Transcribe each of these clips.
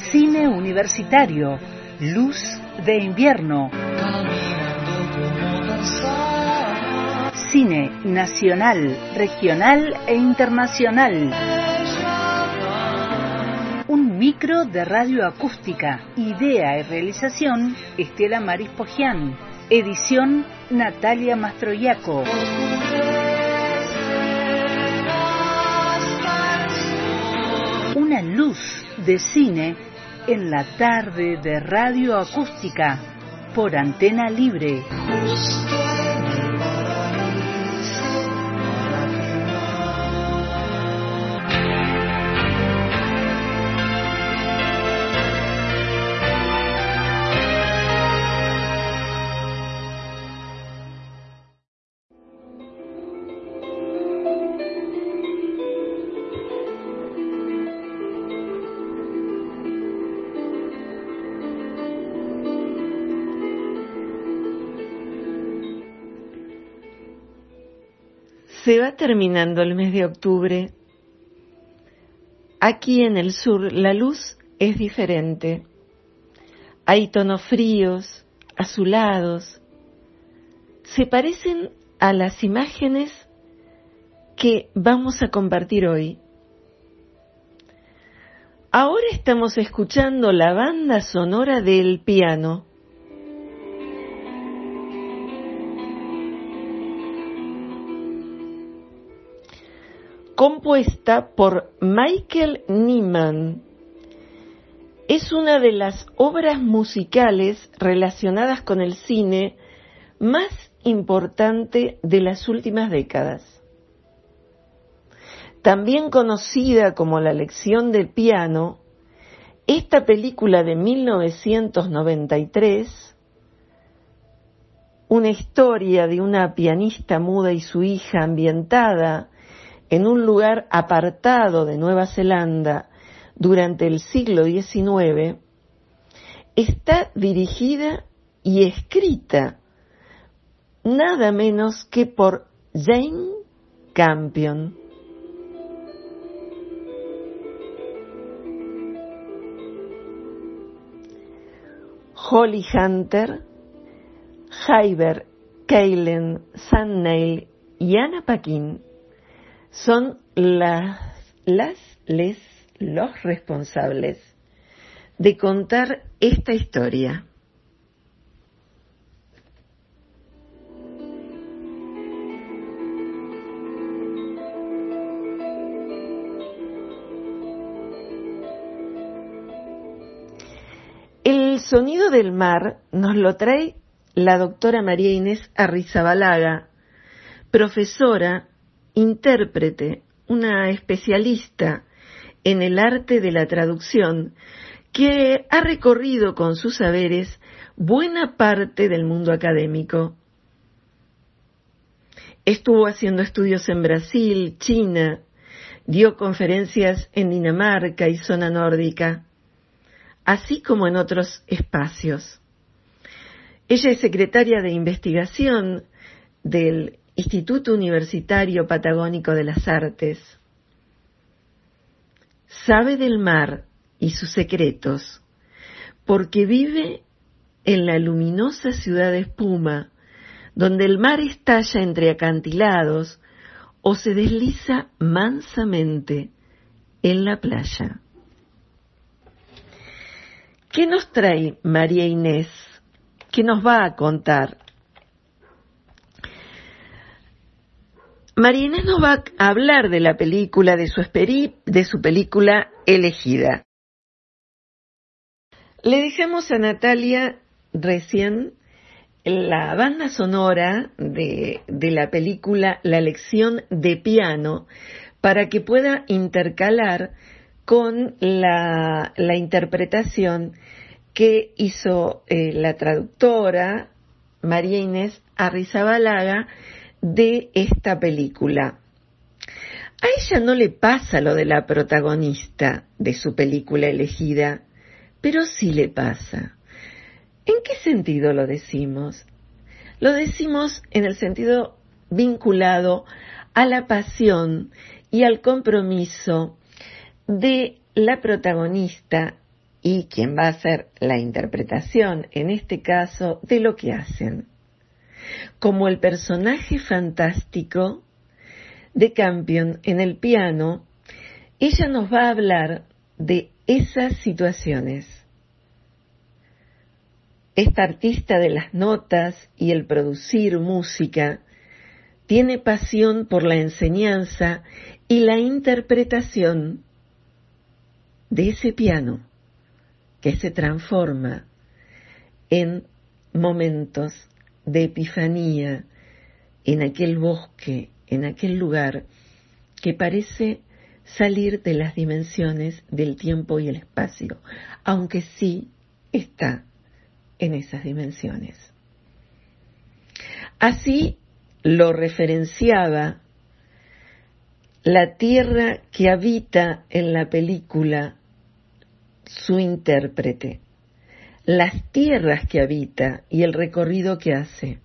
Cine universitario, Luz de invierno. Cine nacional, regional e internacional. Un micro de radioacústica. Idea y realización, Estela Maris Pogian. Edición, Natalia Mastroiaco. Una luz de cine en la tarde de radioacústica por Antena Libre. Se va terminando el mes de octubre. Aquí en el sur la luz es diferente. Hay tonos fríos, azulados. Se parecen a las imágenes que vamos a compartir hoy. Ahora estamos escuchando la banda sonora del piano. Compuesta por Michael Nyman. Es una de las obras musicales relacionadas con el cine más importante de las últimas décadas. También conocida como La lección del piano, esta película de 1993, una historia de una pianista muda y su hija ambientada en un lugar apartado de Nueva Zelanda durante el siglo XIX, está dirigida y escrita nada menos que por Jane Campion. Holly Hunter, Hyber Keilen Sandney y Anna Paquin son los responsables de contar esta historia. El sonido del mar nos lo trae la doctora María Inés Arrizabalaga, profesora, intérprete, una especialista en el arte de la traducción que ha recorrido con sus saberes buena parte del mundo académico. Estuvo haciendo estudios en Brasil, China, dio conferencias en Dinamarca y zona nórdica, así como en otros espacios. Ella es secretaria de investigación del Instituto Universitario Patagónico de las Artes. Sabe del mar y sus secretos, porque vive en la luminosa ciudad de espuma, donde el mar estalla entre acantilados o se desliza mansamente en la playa. ¿Qué nos trae María Inés? ¿Qué nos va a contar? María Inés nos va a hablar de la película, de su película elegida. Le dejamos a Natalia recién la banda sonora de la película La lección de piano para que pueda intercalar con la interpretación que hizo la traductora María Inés Arrizabalaga de esta película. A ella no le pasa lo de la protagonista de su película elegida, pero sí le pasa. ¿En qué sentido lo decimos? Lo decimos en el sentido vinculado a la pasión y al compromiso de la protagonista y quien va a hacer la interpretación, en este caso, de lo que hacen. Como el personaje fantástico de Campion en el piano, ella nos va a hablar de esas situaciones. Esta artista de las notas y el producir música tiene pasión por la enseñanza y la interpretación de ese piano que se transforma en momentos de epifanía en aquel bosque, en aquel lugar que parece salir de las dimensiones del tiempo y el espacio, aunque sí está en esas dimensiones. Así lo referenciaba la tierra que habita en la película su intérprete, las tierras que habita y el recorrido que hace.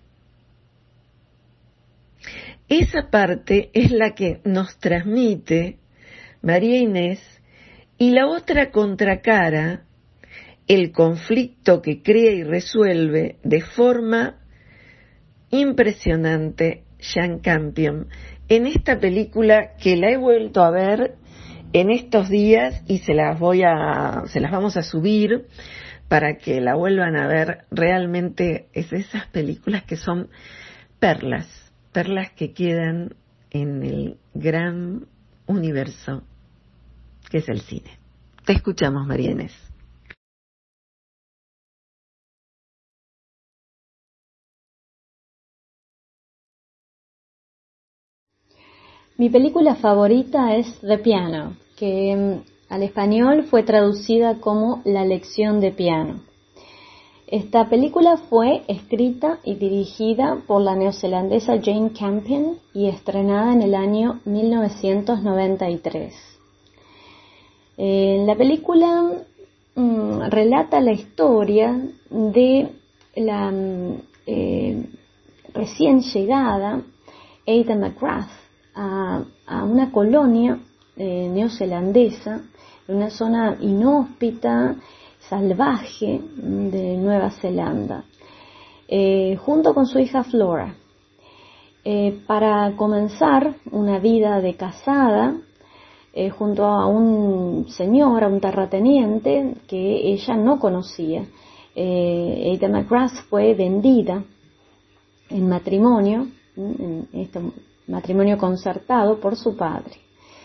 Esa parte es la que nos transmite María Inés, y la otra contracara, el conflicto que crea y resuelve de forma impresionante Jane Campion en esta película que la he vuelto a ver en estos días y se las vamos a subir para que la vuelvan a ver. Realmente es de esas películas que son perlas que quedan en el gran universo que es el cine. Te escuchamos, María Inés. Mi película favorita es The Piano, que al español fue traducida como La lección de piano. Esta película fue escrita y dirigida por la neozelandesa Jane Campion y estrenada en el año 1993. La película relata la historia de la recién llegada Ada McGrath a una colonia neozelandesa, en una zona inhóspita, salvaje de Nueva Zelanda, junto con su hija Flora, para comenzar una vida de casada junto a un señor, a un terrateniente que ella no conocía. Ada McGrath fue vendida en matrimonio, en este matrimonio concertado por su padre.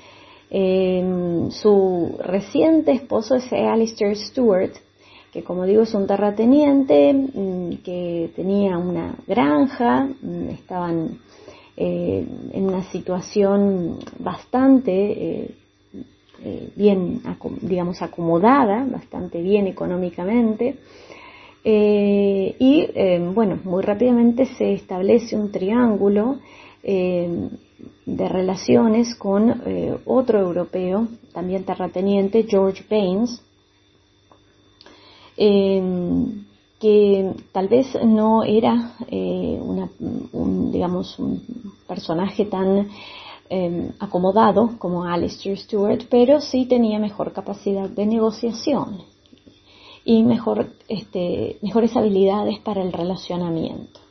Su reciente esposo es Alistair Stewart, que como digo es un terrateniente que tenía una granja, estaban en una situación bastante bien, digamos, acomodada, bastante bien económicamente, y bueno, muy rápidamente se establece un triángulo de relaciones con otro europeo, también terrateniente, George Baines, que tal vez no era digamos, un personaje tan acomodado como Alistair Stewart, pero sí tenía mejor capacidad de negociación y mejores habilidades para el relacionamiento.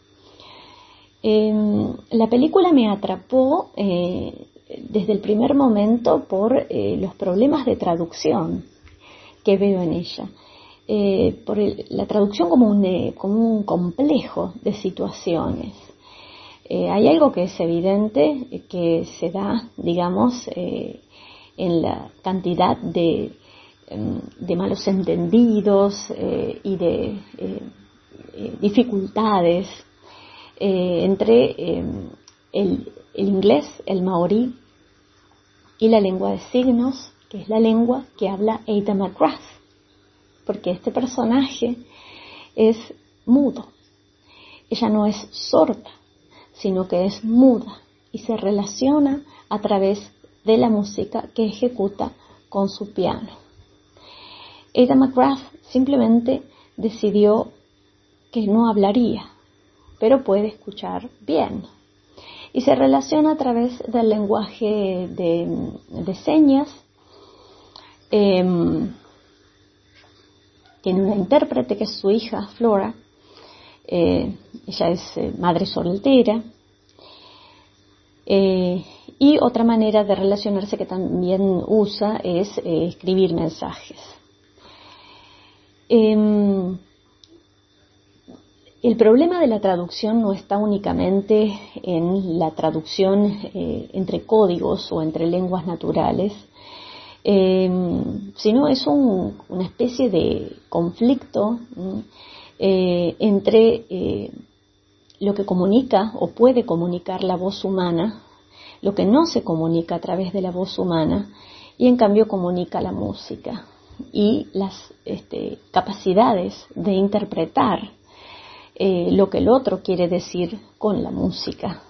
La película me atrapó desde el primer momento por los problemas de traducción que veo en ella. Por la traducción como un complejo de situaciones. Hay algo que es evidente, que se da, digamos, en la cantidad de malos entendidos y de dificultades entre el inglés, el maorí, y la lengua de signos, que es la lengua que habla Ada McGrath, porque este personaje es mudo. Ella no es sorda, sino que es muda y se relaciona a través de la música que ejecuta con su piano. Ada McGrath simplemente decidió que no hablaría, pero puede escuchar bien. Y se relaciona a través del lenguaje de señas, Tiene una intérprete que es su hija, Flora. Ella es madre soltera. Y otra manera de relacionarse que también usa es escribir mensajes. El problema de la traducción no está únicamente en la traducción entre códigos o entre lenguas naturales, sino es una especie de conflicto entre lo que comunica o puede comunicar la voz humana, lo que no se comunica a través de la voz humana, y en cambio comunica la música y las capacidades de interpretar lo que el otro quiere decir con la música,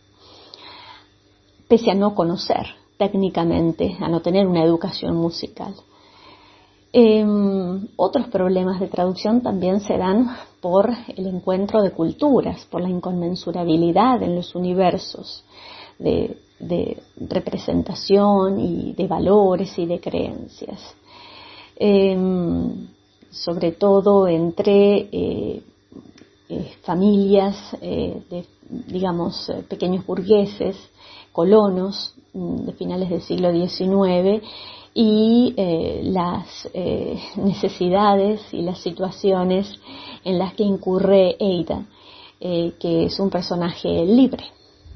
pese a no conocer técnicamente, a no tener una educación musical. Otros problemas de traducción también se dan por el encuentro de culturas, por la inconmensurabilidad en los universos de representación y de valores y de creencias, sobre todo entre familias digamos pequeños burgueses, colonos de finales del siglo XIX, y las necesidades y las situaciones en las que incurre Ada, que es un personaje libre.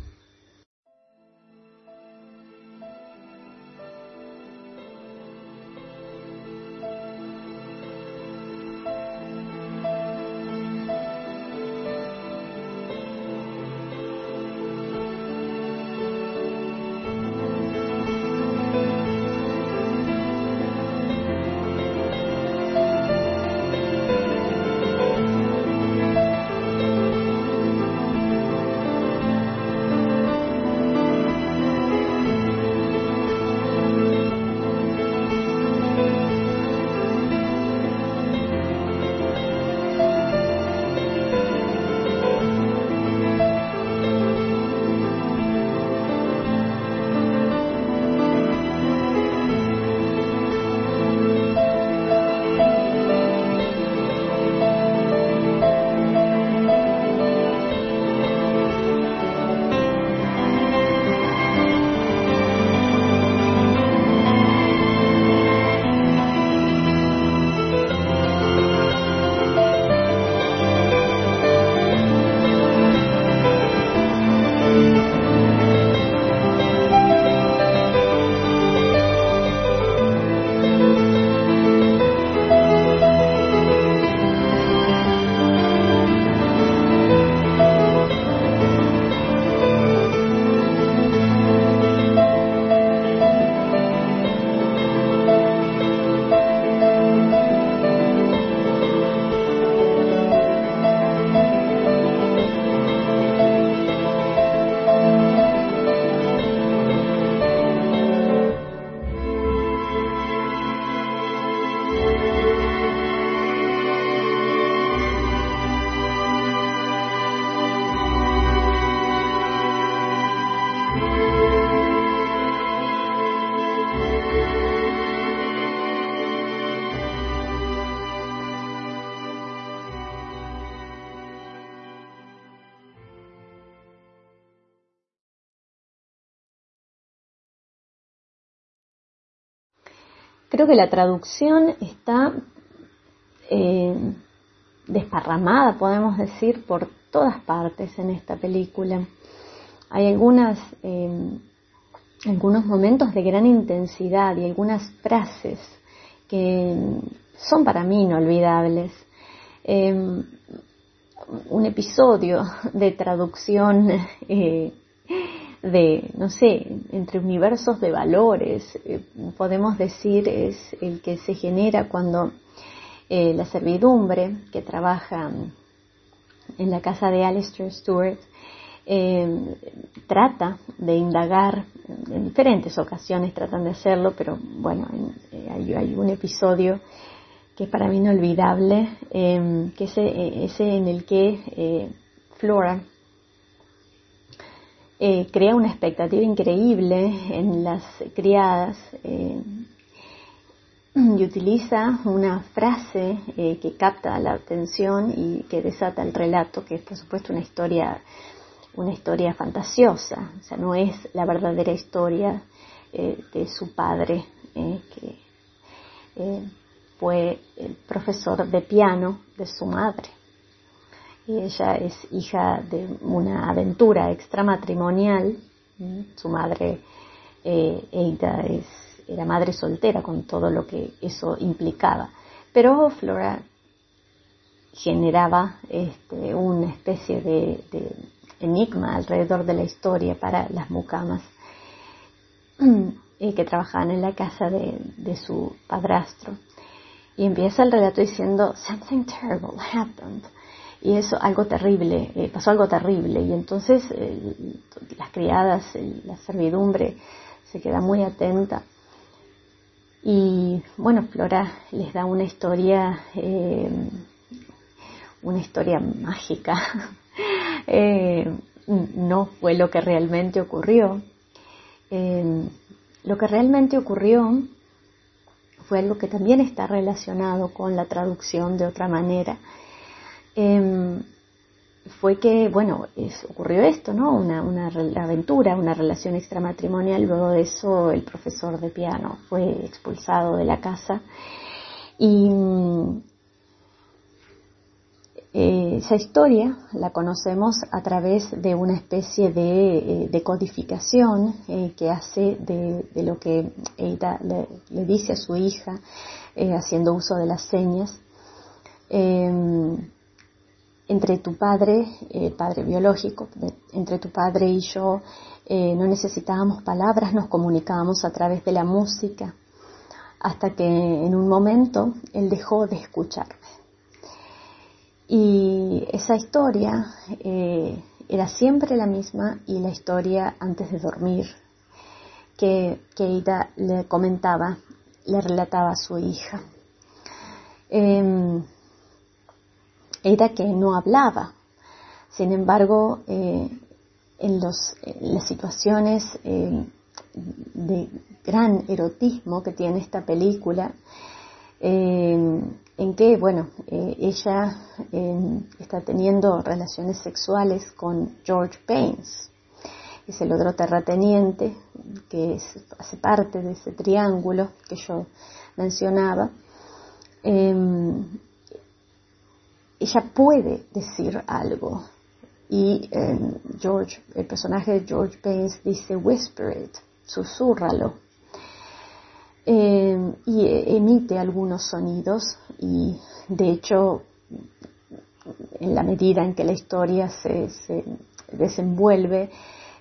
Creo que la traducción está desparramada, podemos decir, por todas partes en esta película. Hay algunos momentos de gran intensidad y algunas frases que son para mí inolvidables. Un episodio de traducción no sé, entre universos de valores, podemos decir, es el que se genera cuando la servidumbre que trabaja en la casa de Alistair Stewart trata de indagar, en diferentes ocasiones tratan de hacerlo, pero bueno, hay un episodio que es para mí inolvidable, que es ese en el que Flora crea una expectativa increíble en las criadas, y utiliza una frase que capta la atención y que desata el relato, que es por supuesto una historia fantasiosa, o sea, no es la verdadera historia de su padre, que fue el profesor de piano de su madre. Y ella es hija de una aventura extramatrimonial. Su madre, Ada, era madre soltera, con todo lo que eso implicaba. Pero Flora generaba una especie de enigma alrededor de la historia para las mucamas que trabajaban en la casa de su padrastro. Y empieza el relato diciendo, "Something terrible happened". Y eso, algo terrible, pasó algo terrible. Y entonces las criadas, la servidumbre, se queda muy atenta. Y bueno, Flora les da una historia mágica. No fue lo que realmente ocurrió. Lo que realmente ocurrió fue algo que también está relacionado con la traducción de otra manera. Fue que, ocurrió esto, ¿no? Una aventura, una relación extramatrimonial. Luego de eso, el profesor de piano fue expulsado de la casa. Y esa historia la conocemos a través de una especie de codificación que hace de lo que Ada le dice a su hija, haciendo uso de las señas. Entre tu padre biológico, entre tu padre y yo, no necesitábamos palabras, nos comunicábamos a través de la música, hasta que en un momento él dejó de escucharme. Y esa historia era siempre la misma, y la historia antes de dormir, que Ada le relataba a su hija. Ada, que no hablaba. Sin embargo, en las situaciones de gran erotismo que tiene esta película, en que, ella está teniendo relaciones sexuales con George Baines, que es el otro terrateniente, que hace parte de ese triángulo que yo mencionaba. Ella puede decir algo, y el personaje de George Baines dice, "Whisper it", susúrralo, y emite algunos sonidos. Y de hecho, en la medida en que la historia se desenvuelve,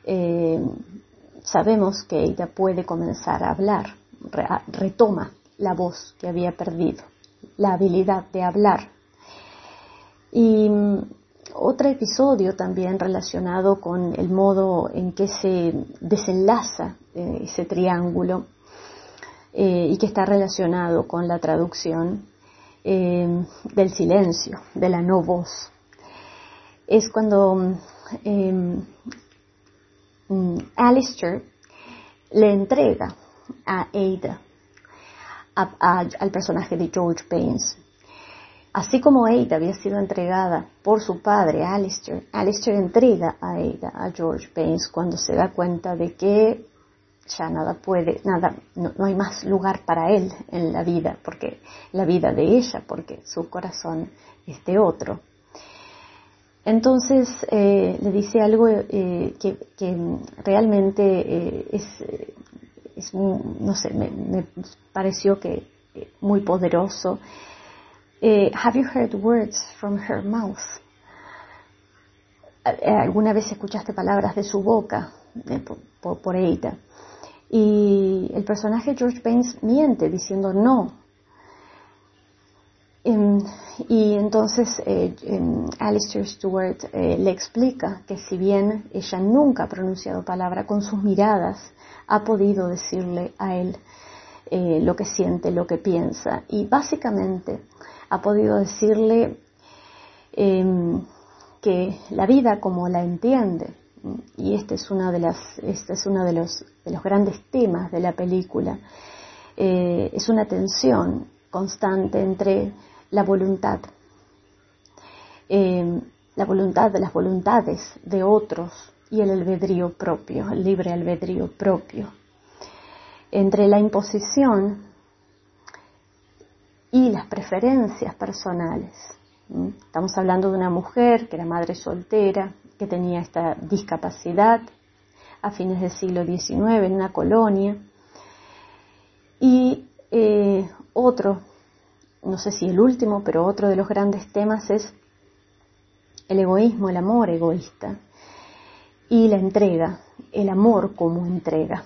sabemos que ella puede comenzar a hablar, retoma la voz que había perdido, la habilidad de hablar. Y otro episodio también relacionado con el modo en que se desenlaza ese triángulo, y que está relacionado con la traducción del silencio, de la no voz, es cuando Alistair le entrega a Ada, al personaje de George Baines. Así como Ada había sido entregada por su padre, Alistair entrega a Ada, a George Baines, cuando se da cuenta de que ya no hay más lugar para él en la vida, porque la vida de ella, porque su corazón es de otro. Entonces le dice algo que realmente no sé, me pareció que muy poderoso. Have you heard words from her mouth? ¿Alguna vez escuchaste palabras de su boca por Ada? Y el personaje George Baines miente diciendo no. Y entonces Alistair Stewart le explica que si bien ella nunca ha pronunciado palabra, con sus miradas ha podido decirle a él lo que siente, lo que piensa, y básicamente ha podido decirle que la vida como la entiende, y este es uno de los grandes temas de la película, es una tensión constante entre la voluntad de las voluntades de otros y el albedrío propio, el libre albedrío propio, entre la imposición y las preferencias personales. Estamos hablando de una mujer que era madre soltera, que tenía esta discapacidad a fines del siglo XIX en una colonia, y otro, no sé si el último, pero otro de los grandes temas es el egoísmo, el amor egoísta y la entrega, el amor como entrega.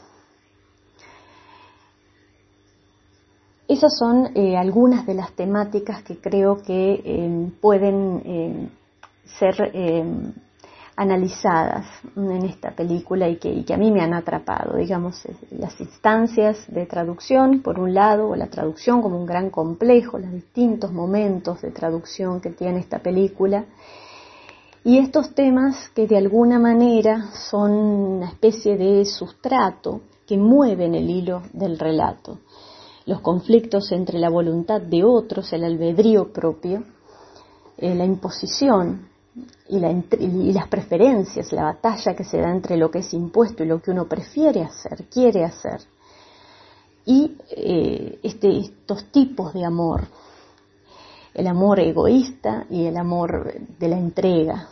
Esas son algunas de las temáticas que creo que pueden ser analizadas en esta película y que a mí me han atrapado, digamos, las instancias de traducción, por un lado, o la traducción como un gran complejo, los distintos momentos de traducción que tiene esta película, y estos temas que de alguna manera son una especie de sustrato que mueven el hilo del relato. Los conflictos entre la voluntad de otros, el albedrío propio, la imposición y las preferencias, la batalla que se da entre lo que es impuesto y lo que uno prefiere hacer, quiere hacer, y estos tipos de amor, el amor egoísta y el amor de la entrega.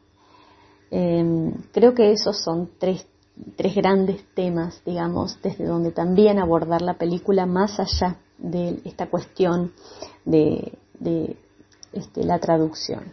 Creo que esos son tres grandes temas, digamos, desde donde también abordar la película más allá de esta cuestión de la traducción.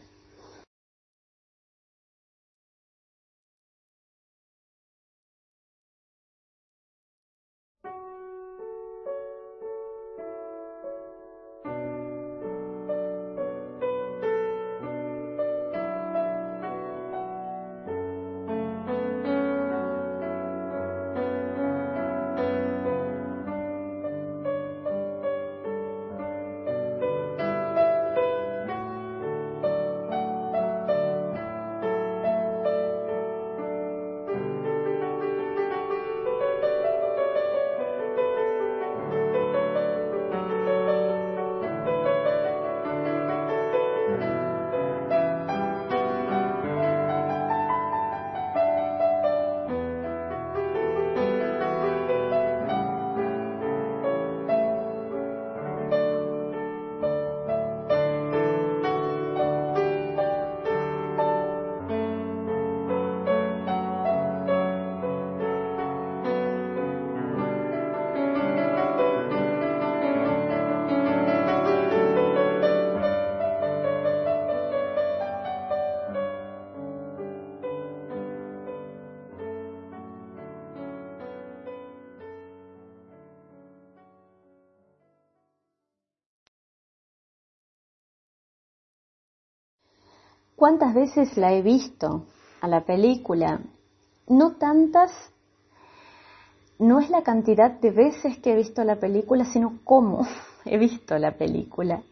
¿Cuántas veces la he visto a la película? No tantas, no es la cantidad de veces que he visto la película, sino cómo he visto la película.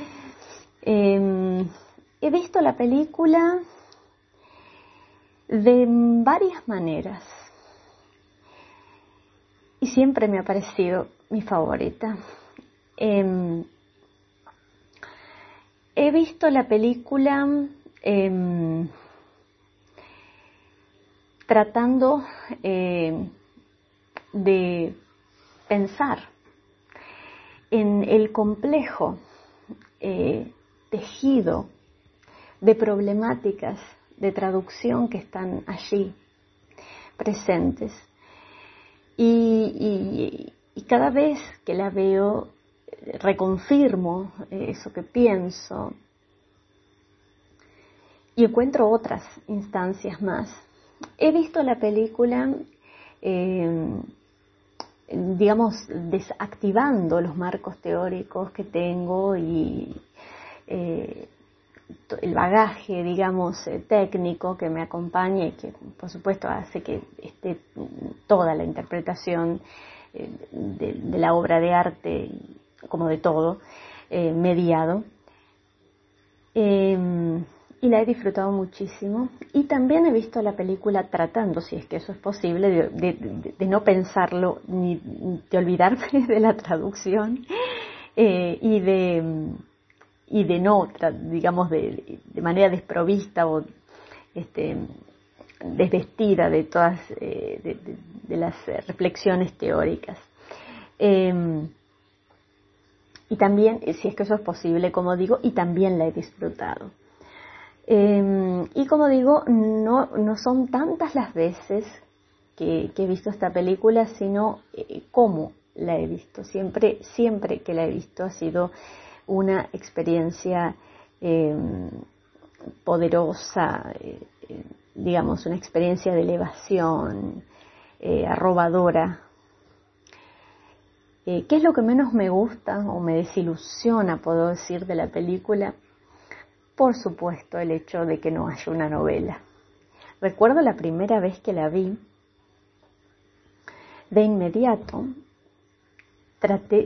He visto la película de varias maneras y siempre me ha parecido mi favorita. He visto la película tratando de pensar en el complejo tejido de problemáticas de traducción que están allí presentes. Y cada vez que la veo reconfirmo eso que pienso y encuentro otras instancias más. He visto la película, digamos, desactivando los marcos teóricos que tengo y el bagaje, digamos, técnico que me acompaña y que, por supuesto, hace que esté toda la interpretación de la obra de arte, como de todo, mediado. y la he disfrutado muchísimo. Y también he visto la película tratando, si es que eso es posible, de no pensarlo ni de olvidarme de la traducción y de no, digamos, de manera desprovista o desvestida de todas de las reflexiones teóricas. Y también, si es que eso es posible, como digo, y también la he disfrutado. Y como digo, no son tantas las veces que he visto esta película, sino cómo la he visto. Siempre que la he visto ha sido una experiencia poderosa, digamos, una experiencia de elevación, arrobadora. ¿Qué es lo que menos me gusta o me desilusiona, puedo decir, de la película? Por supuesto, el hecho de que no haya una novela. Recuerdo la primera vez que la vi, de inmediato traté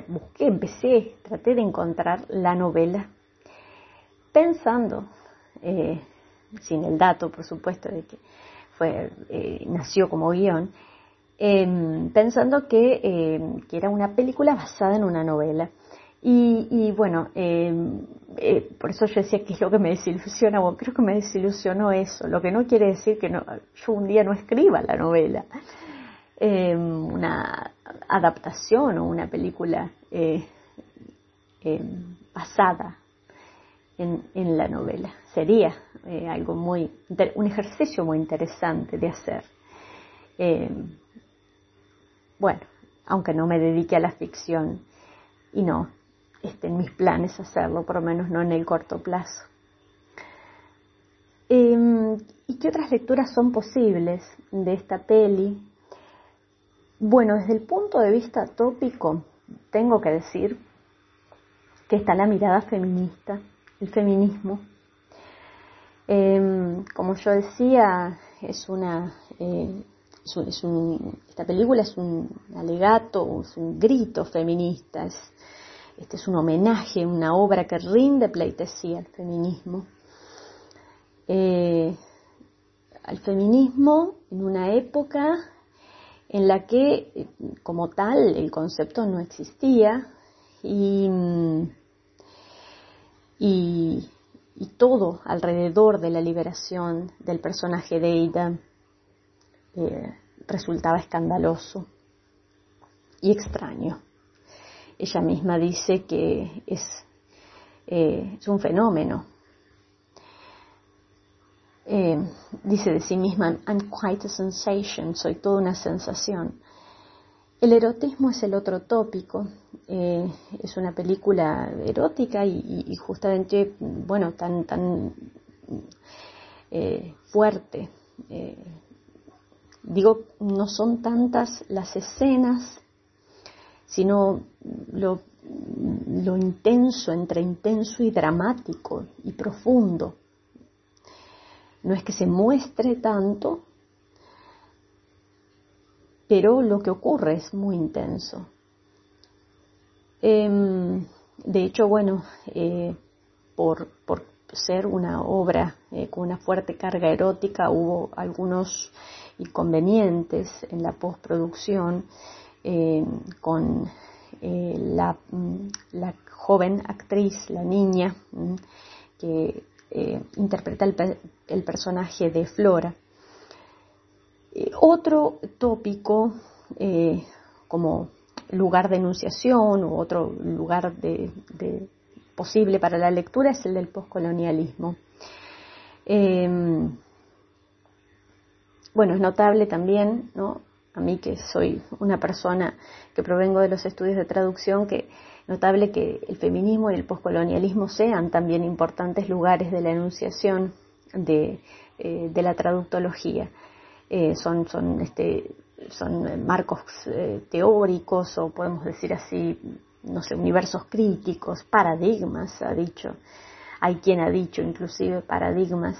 de encontrar la novela, pensando, sin el dato, por supuesto, de que nació como guión, pensando que era una película basada en una novela. Y bueno, por eso yo decía que es lo que me desilusiona, o creo que me desilusionó eso, lo que no quiere decir que yo un día no escriba la novela, una adaptación o una película basada en la novela. Sería un ejercicio muy interesante de hacer. Bueno, aunque no me dedique a la ficción y no esté en mis planes hacerlo, por lo menos no en el corto plazo. ¿Y qué otras lecturas son posibles de esta peli? Bueno, desde el punto de vista tópico, tengo que decir que está la mirada feminista, el feminismo. Como yo decía, esta película es un alegato, es un grito feminista, es un homenaje, una obra que rinde pleitesía al feminismo. Al feminismo en una época en la que, como tal, el concepto no existía y todo alrededor de la liberación del personaje de Ada resultaba escandaloso y extraño. Ella misma dice que es un fenómeno. Dice de sí misma, I'm quite a sensation, soy toda una sensación. El erotismo es el otro tópico. Es una película erótica y justamente, bueno, tan fuerte. Digo, no son tantas las escenas, sino lo intenso, entre intenso y dramático y profundo. No es que se muestre tanto, pero lo que ocurre es muy intenso. De hecho, bueno, por ser una obra con una fuerte carga erótica, hubo algunos inconvenientes en la postproducción con la joven actriz, la niña, que interpreta el personaje de Flora. Otro tópico como lugar de enunciación u otro lugar posible para la lectura es el del poscolonialismo. Bueno, es notable también, ¿no? A mí que soy una persona que provengo de los estudios de traducción, que notable que el feminismo y el poscolonialismo sean también importantes lugares de la enunciación de la traductología. Son marcos teóricos, o podemos decir así, no sé, universos críticos, paradigmas, hay quien ha dicho inclusive paradigmas,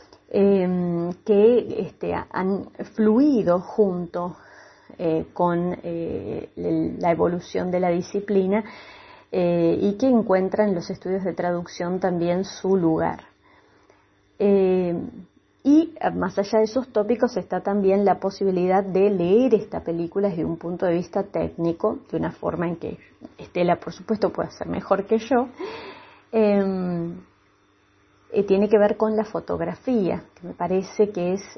que han fluido junto con la evolución de la disciplina y que encuentran en los estudios de traducción también su lugar. Y más allá de esos tópicos está también la posibilidad de leer esta película desde un punto de vista técnico, de una forma en que Estela, por supuesto, puede ser mejor que yo. Tiene que ver con la fotografía, que me parece que es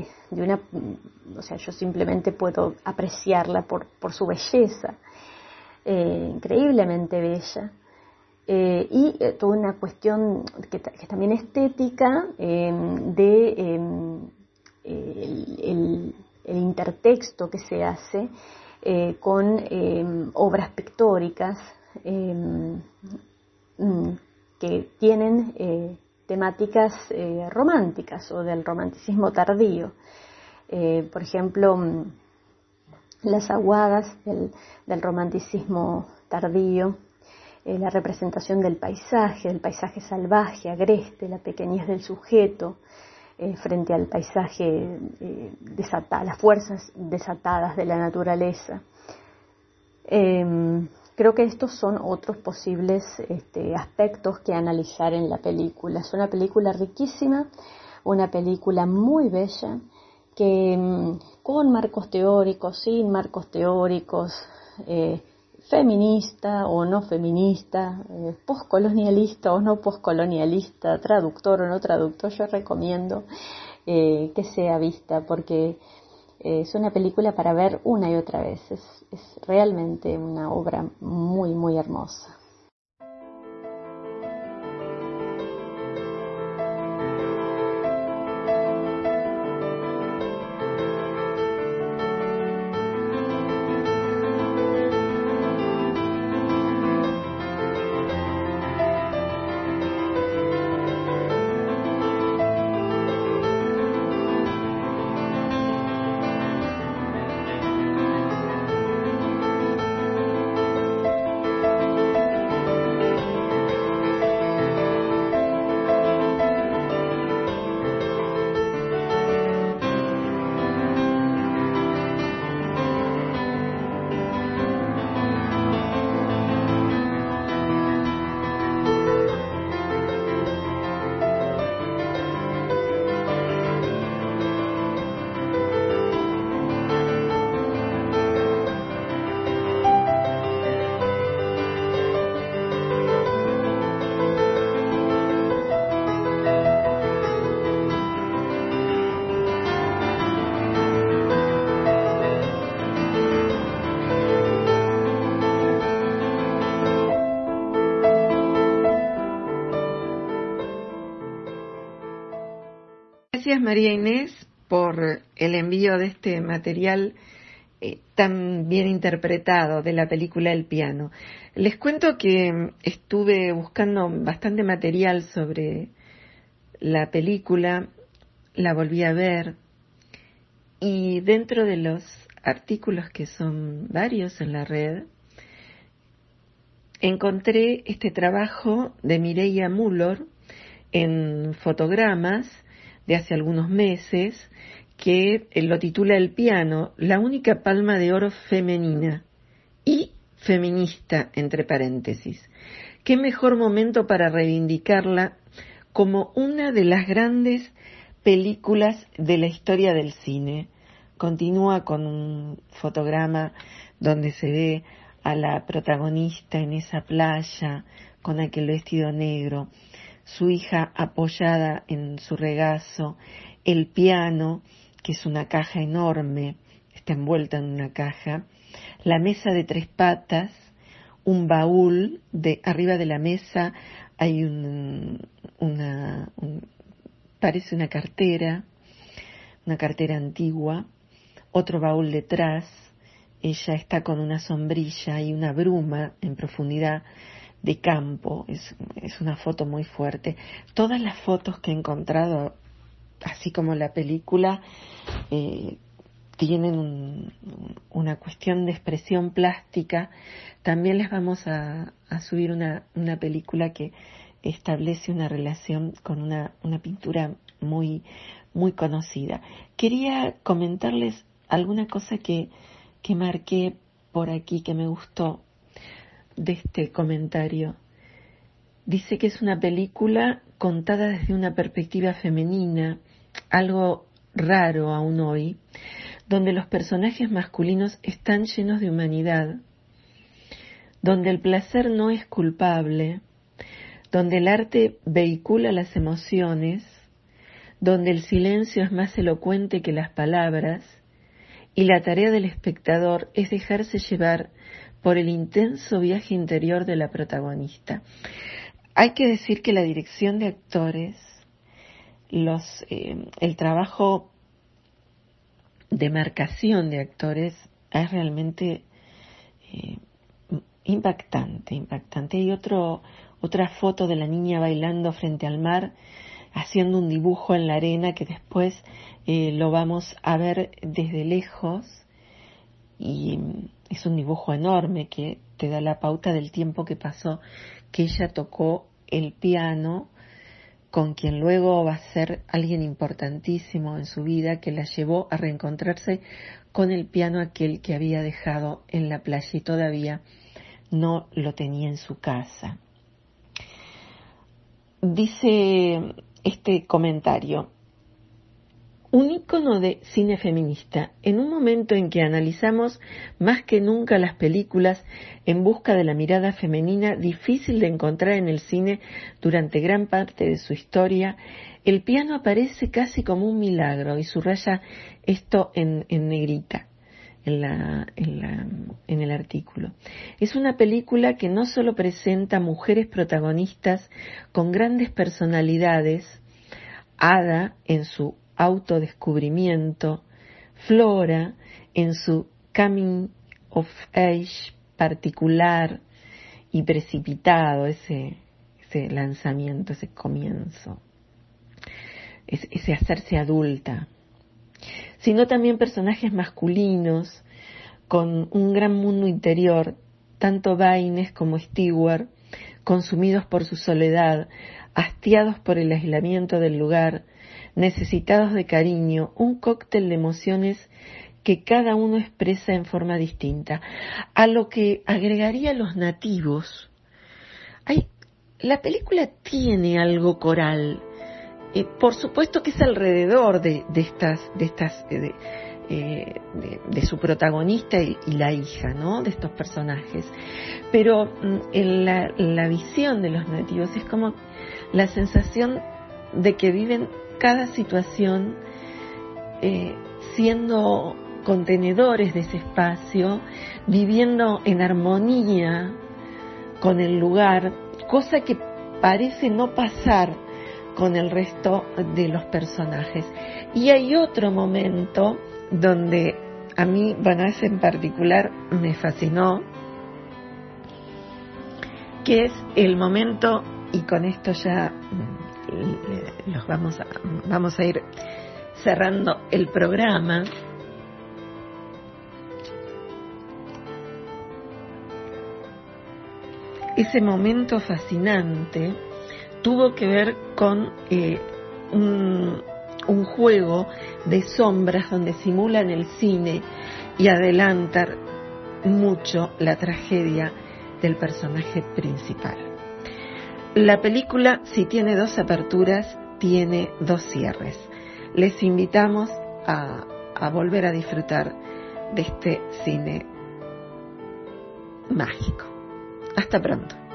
yo simplemente puedo apreciarla por su belleza, increíblemente bella. Y toda una cuestión que es también estética el intertexto que se hace con obras pictóricas que tienen temáticas románticas o del romanticismo tardío. Por ejemplo, las aguadas del romanticismo tardío, la representación del paisaje salvaje, agreste, la pequeñez del sujeto frente al paisaje las fuerzas desatadas de la naturaleza. Creo que estos son otros posibles aspectos que analizar en la película. Es una película riquísima, una película muy bella, que con marcos teóricos, sin marcos teóricos, feminista o no feminista, postcolonialista o no postcolonialista, traductor o no traductor, yo recomiendo que sea vista porque es una película para ver una y otra vez. Es realmente una obra muy, muy hermosa. Gracias, María Inés, por el envío de este material tan bien interpretado de la película El piano. Les cuento que estuve buscando bastante material sobre la película, la volví a ver, y dentro de los artículos, que son varios en la red, encontré este trabajo de Mireia Müller en Fotogramas de hace algunos meses, que lo titula El piano, la única palma de oro femenina y feminista, entre paréntesis. Qué mejor momento para reivindicarla como una de las grandes películas de la historia del cine. Continúa con un fotograma donde se ve a la protagonista en esa playa con aquel vestido negro, su hija apoyada en su regazo, el piano, que es una caja enorme, está envuelta en una caja, la mesa de 3 patas, un baúl, arriba de la mesa hay parece una cartera antigua, otro baúl detrás, ella está con una sombrilla y una bruma en profundidad de campo. Es una foto muy fuerte. Todas las fotos que he encontrado, así como la película, tienen una cuestión de expresión plástica. También les vamos a subir una película que establece una relación con una pintura muy, muy conocida. Quería comentarles alguna cosa que marqué por aquí que me gustó de este comentario. Dice que es una película contada desde una perspectiva femenina, algo raro aún hoy, donde los personajes masculinos están llenos de humanidad, donde el placer no es culpable, donde el arte vehicula las emociones, donde el silencio es más elocuente que las palabras, y la tarea del espectador es dejarse llevar por el intenso viaje interior de la protagonista. Hay que decir que la dirección de actores, el trabajo de marcación de actores es realmente impactante. Hay otra foto de la niña bailando frente al mar, haciendo un dibujo en la arena que después lo vamos a ver desde lejos, y es un dibujo enorme que te da la pauta del tiempo que pasó que ella tocó el piano con quien luego va a ser alguien importantísimo en su vida, que la llevó a reencontrarse con el piano aquel que había dejado en la playa y todavía no lo tenía en su casa. Dice este comentario: un ícono de cine feminista, en un momento en que analizamos más que nunca las películas en busca de la mirada femenina difícil de encontrar en el cine durante gran parte de su historia, el piano aparece casi como un milagro, y subraya esto en negrita en el artículo. Es una película que no solo presenta mujeres protagonistas con grandes personalidades, Ada en su autodescubrimiento, Flora en su coming of age particular y precipitado, ese lanzamiento, ese comienzo, ese hacerse adulta, sino también personajes masculinos con un gran mundo interior, tanto Baines como Stewart, consumidos por su soledad, hastiados por el aislamiento del lugar, necesitados de cariño, un cóctel de emociones que cada uno expresa en forma distinta. A lo que agregaría los nativos, la película tiene algo coral, por supuesto que es alrededor de su protagonista y la hija, ¿no?, de estos personajes, pero en la visión de los nativos es como la sensación de que viven cada situación siendo contenedores de ese espacio, viviendo en armonía con el lugar, cosa que parece no pasar con el resto de los personajes. Y hay otro momento donde a mí, bueno, ese en particular me fascinó, que es el momento, y con esto ya vamos a ir cerrando el programa. Ese momento fascinante tuvo que ver con un juego de sombras donde simulan el cine y adelantan mucho la tragedia del personaje principal. La película, si tiene 2 aperturas, tiene 2 cierres. Les invitamos a volver a disfrutar de este cine mágico. Hasta pronto.